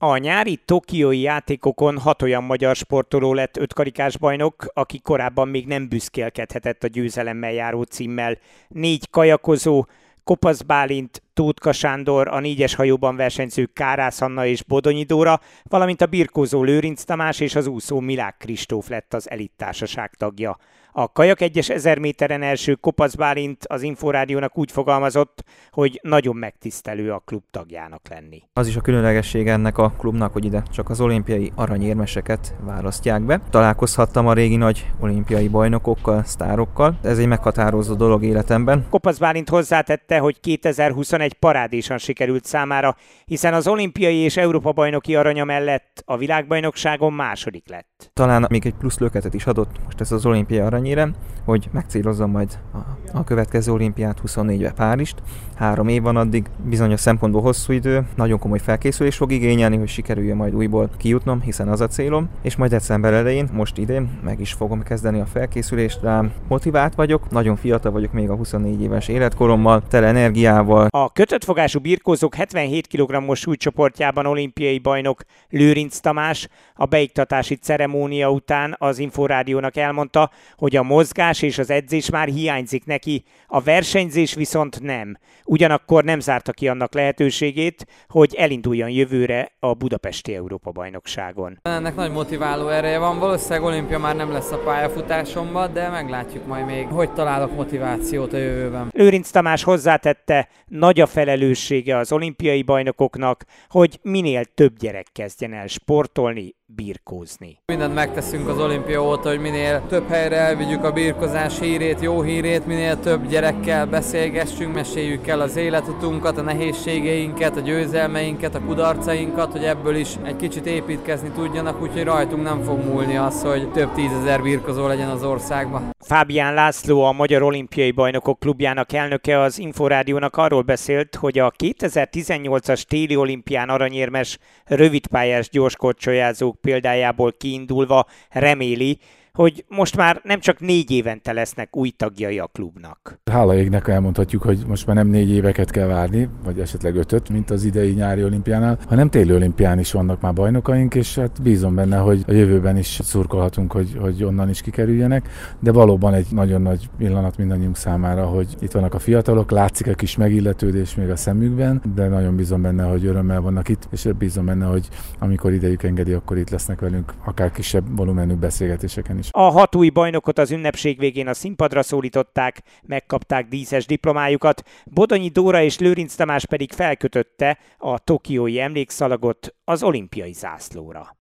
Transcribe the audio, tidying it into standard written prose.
A nyári tokiói játékokon 6 olyan magyar sportoló lett ötkarikás bajnok, aki korábban még nem büszkélkedhetett a győzelemmel járó címmel. 4 kajakozó, Kopasz Bálint, Tótka Sándor, a 4-es hajóban versenyző Kárász Anna és Bodonyi Dóra, valamint a birkózó Lőrinc Tamás és az úszó Milák Kristóf lett az elittársaság tagja. A kajak 1-es 1000 méteren első Kopasz Bálint az Inforádiónak úgy fogalmazott, hogy nagyon megtisztelő a klub tagjának lenni. Az is a különlegessége ennek a klubnak, hogy ide csak az olimpiai aranyérmeseket választják be. Találkozhattam a régi nagy olimpiai bajnokokkal, sztárokkal. Ez egy meghatározó dolog életemben. Kopasz Bálint hozzátette, hogy 2021 parádésan sikerült számára, hiszen az olimpiai és Európa-bajnoki aranya mellett a világbajnokságon második lett. Talán még egy plusz löketet is adott most ez az olimpiai aranyérem, hogy megcélozzam majd a következő olimpiát, 24-be Párizst. 3 év van addig, bizonyos szempontból hosszú idő, nagyon komoly felkészülés fog igényelni, hogy sikerüljön majd újból kijutnom, hiszen az a célom, és majd december elején, most idén meg is fogom kezdeni a felkészülést rá. Motivált vagyok, nagyon fiatal vagyok még a 24 éves életkorommal, tele energiával. A kötött fogású birkózók 77 kg-os súlycsoportjában olimpiai bajnok Lőrinc Tamás a beiktatási ceremónia után az Inforádiónak elmondta, hogy a mozgás és az edzés már hiányzik neki, a versenyzés viszont nem. Ugyanakkor nem zárta ki annak lehetőségét, hogy elinduljon jövőre a budapesti Európa-bajnokságon. Ennek nagy motiváló ereje van, valószínűleg olimpia már nem lesz a pályafutásomban, de meglátjuk majd még, hogy találok motivációt a jövőben. Lőrinc Tamás hozzátette, nagy a felelőssége az olimpiai bajnokoknak, hogy minél több gyerek kezdjen el sportolni, birkózni. Mindent megteszünk az olimpia óta, hogy minél több helyre elvigyük a birkozás hírét, jó hírét, minél több gyerekkel beszélgessünk, meséljük el az életutunkat, a nehézségeinket, a győzelmeinket, a kudarcainkat, hogy ebből is egy kicsit építkezni tudjanak, úgyhogy rajtunk nem fog múlni az, hogy több 10 000 birkozó legyen az országban. Fábián László, a Magyar Olimpiai Bajnokok Klubjának elnöke az Inforádiónak arról beszélt, hogy a 2018-as téli olimpián aranyérmes rövidpályás gyorskorcsolyázók példájából kiindulva reméli, hogy most már nem csak 4 évente lesznek új tagjai a klubnak. Hála égnek elmondhatjuk, hogy most már nem 4 éveket kell várni, vagy esetleg 5-öt, mint az idei nyári olimpiánál, hanem téli olimpián is vannak már bajnokaink, és hát bízom benne, hogy a jövőben is szurkolhatunk, hogy onnan is kikerüljenek, de valóban egy nagyon nagy pillanat mindannyiunk számára, hogy itt vannak a fiatalok, látszik egy kis megilletődés még a szemükben, de nagyon bízom benne, hogy örömmel vannak itt, és bízom benne, hogy amikor idejük engedi, akkor itt lesznek velünk, akár kisebb volumenű beszélgetéseken is. A 6 új bajnokot az ünnepség végén a színpadra szólították, megkapták díszes diplomájukat, Bodonyi Dóra és Lőrinc Tamás pedig felkötötte a tokiói emlékszalagot az olimpiai zászlóra.